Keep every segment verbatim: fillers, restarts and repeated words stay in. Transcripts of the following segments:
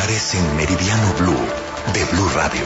Aparece en Meridiano Blue de Blue Radio.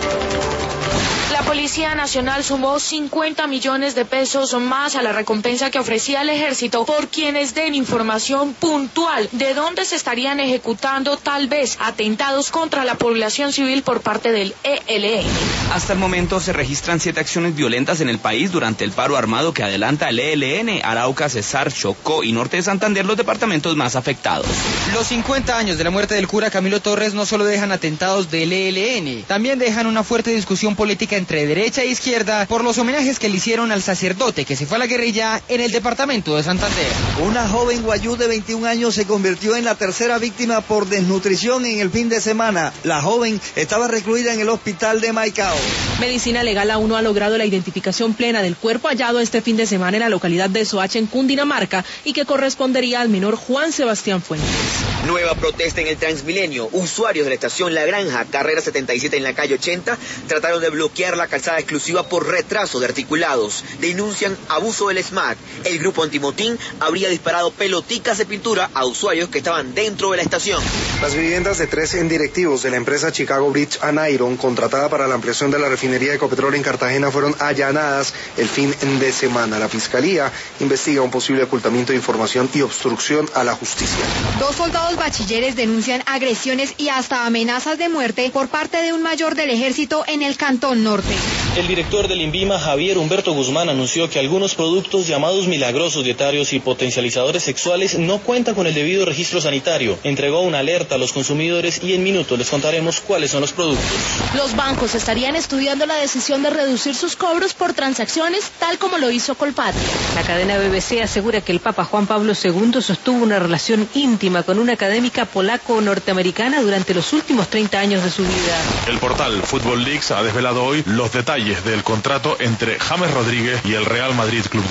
La Policía Nacional sumó cincuenta millones de pesos más a la recompensa que ofrecía el Ejército por quienes den información puntual de dónde se estarían ejecutando tal vez atentados contra la población civil por parte del E L N. Hasta el momento se registran siete acciones violentas en el país durante el paro armado que adelanta el E L N. Arauca, Cesar, Chocó y Norte de Santander, los departamentos más afectados. Los cincuenta años de la muerte del cura Camilo Torres no solo dejan atentados del E L N, también dejan una fuerte discusión política entre derecha e izquierda por los homenajes que le hicieron al sacerdote que se fue a la guerrilla en el departamento de Santander. Una joven guayú de veintiún años se convirtió en la tercera víctima por desnutrición en el fin de semana. La joven estaba recluida en el hospital de Maicao. Medicina Legal aún no ha logrado la identificación plena del cuerpo hallado este fin de semana en la localidad de Soacha, en Cundinamarca, y que correspondería al menor Juan Sebastián Fuentes. Nueva protesta en el Transmilenio. Usuarios de la estación La Granja, carrera setenta y siete en la calle ochenta, trataron de bloquear la calzada exclusiva por retraso de articulados. Denuncian abuso del SMAT. El grupo antimotín habría disparado peloticas de pintura a usuarios que estaban dentro de la estación. Las viviendas de tres directivos de la empresa Chicago Bridge and Iron, contratada para la ampliación de la refinería de Ecopetrol en Cartagena, fueron allanadas el fin de semana. La Fiscalía investiga un posible ocultamiento de información y obstrucción a la justicia. Dos soldados bachilleres denuncian agresiones y hasta amenazas de muerte por parte de un mayor del ejército en el Cantón Norte. El director del INVIMA, Javier Humberto Guzmán, anunció que algunos productos llamados milagrosos dietarios y potencializadores sexuales no cuentan con el debido registro sanitario. Entregó una alerta a los consumidores y en minutos les contaremos cuáles son los productos. Los bancos estarían estudiando la decisión de reducir sus cobros por transacciones, tal como lo hizo Colpatria. La cadena B B C asegura que el Papa Juan Pablo segundo sostuvo una relación íntima con una académica polaco-norteamericana durante los últimos treinta años de su vida. El portal Football Leaks ha desvelado hoy los detalles del contrato entre James Rodríguez y el Real Madrid Club.